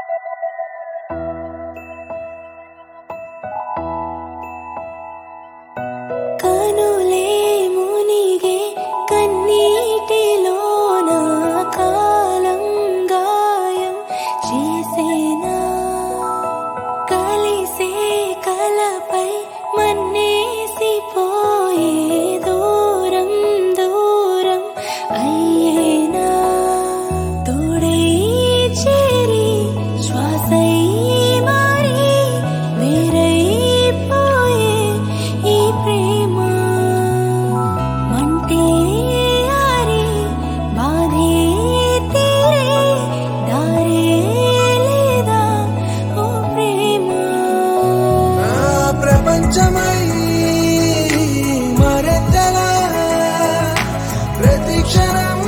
కనులే మునిగే కన్నీటిలోన కాలం గాయం చేసేనా కలిసే కలపై మన్నేసిపోయే దూరం దూరం అయ్యేనా తోడై చేరి శ్వాసై మారి వేరైపోయే ఈ ప్రేమ మంటే ఆరి బాధే తీరే దారే లేదా ఓ ప్రేమ ప్రపంచమై మరెత్తలా ప్రతి క్షణం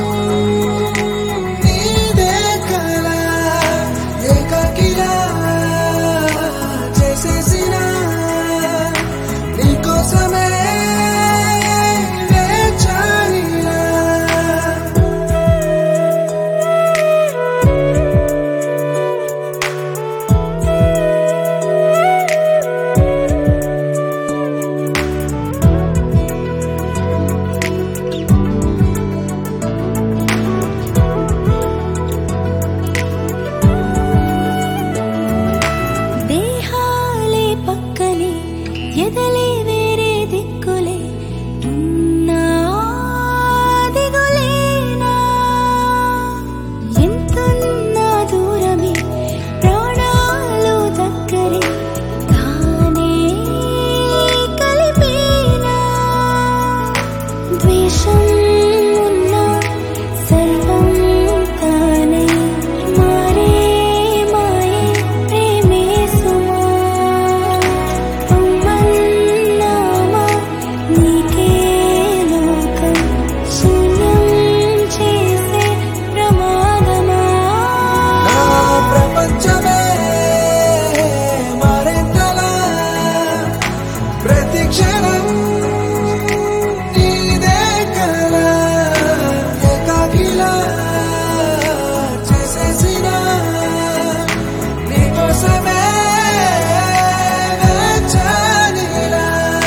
నీదే కల ఏకాకిలా చేసేసిన నీకోసమే వేచానిలా దేహాలే పక్కనే ఎదలే వేరే దిక్కులే ఉన్నా దిగులేనా ఎంతున్నా దూరమే ప్రాణాలు దగ్గరే తానే కలిపేనా ద్వేషం ఉన్నా సర్వం తానే మారే మాయే ప్రేమే సుమా పొమ్మన్నామా నీకే లోకం శూన్యం చేసే ప్రమాదమా ప్రపంచమే మరెంతలా ప్రతి క్షణం నీదే కల ఏకాకిలా చేసేసిన నీకోసమే వేచానిలా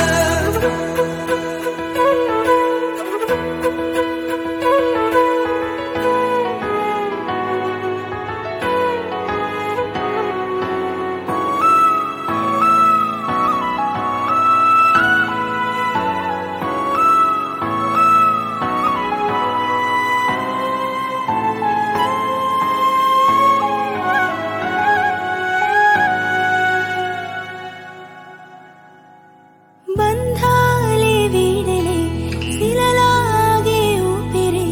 బంధాలే వీడలే శిలలాగే ఊపిరి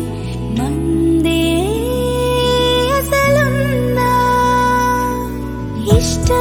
మందే అసలుందా ఇష్టం